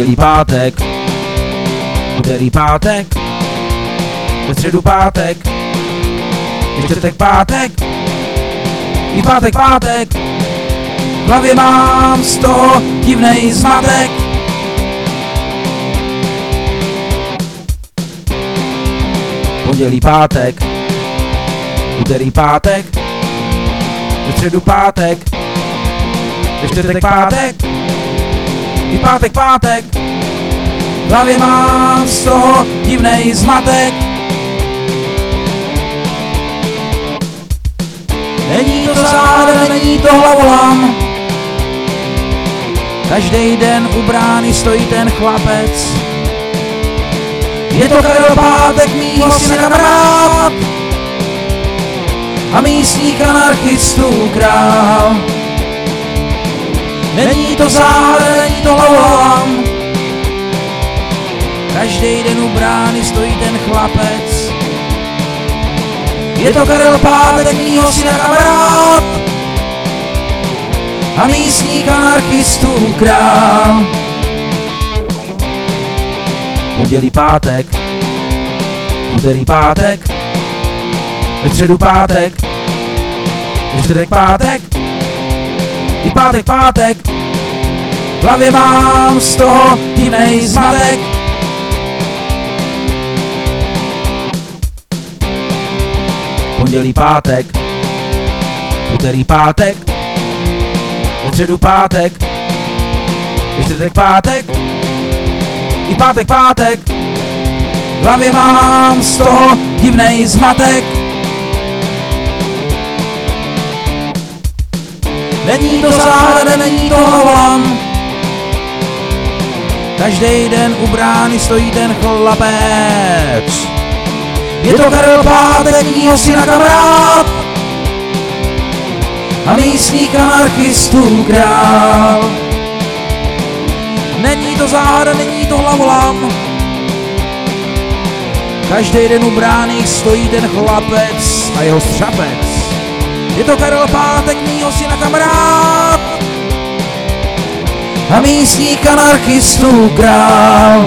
Pondělí pátek, úterý pátek, ve středu pátek, ve čtvrtek pátek, i pátek, v hlavě mám z toho divnej zmatek. Pondělí pátek, úterý pátek, ve středu pátek, ve čtvrtek pátek, i pátek, v hlavě mám z toho divnej zmatek. Není to záda, není to hlavolam, každý den u brány stojí ten chlapec. Je to Karel Pátek, mýho syna kamarád a místních anarchistů král. Není to záhada, není to hlavolam, každý den u brány stojí ten chlapec. Je to Karel Pátek, mýho syna kamarád a místních anarchistů král. Pondělí pátek, úterý pátek, ve středu pátek, ve čtvrtek pátek, i pátek, v hlavě mám z toho divnej zmatek. Pondělí pátek, úterý pátek, ve středu pátek, ve čtvrtek pátek, i pátek, v hlavě mám z toho divnej zmatek. Není to záhada, není to hlavolam, každý den u brány stojí ten chlapec. Je to Karel Pátek, mýho syna kamarád a místních anarchistů král. Není to záhada, není to hlavolam, každý den u brány stojí ten chlapec a jeho střapec. Je to Karel Pátek, mýho syna kamarád a místních anarchistů král.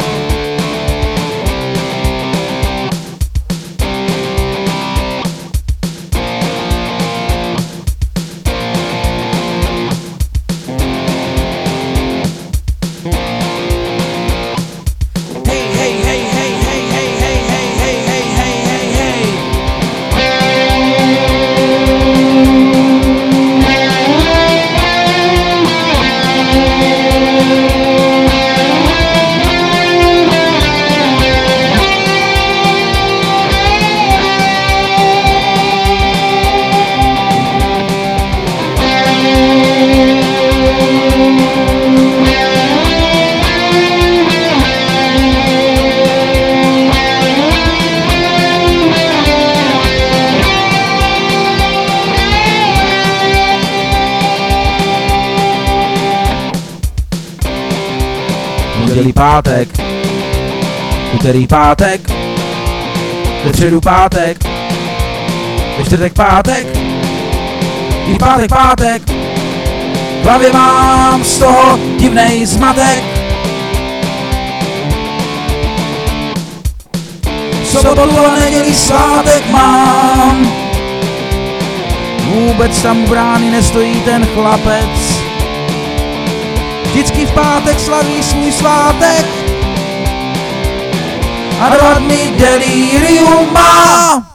Pondělí pátek, úterý pátek, ve středu pátek, ve čtvrtek pátek, i pátek, v hlavě mám z toho divnej zmatek. Sobotu a neděli svátek mám, vůbec tam u brány nestojí ten chlapec. Vždycky v pátek slaví svůj svátek a 2 dny delirium má.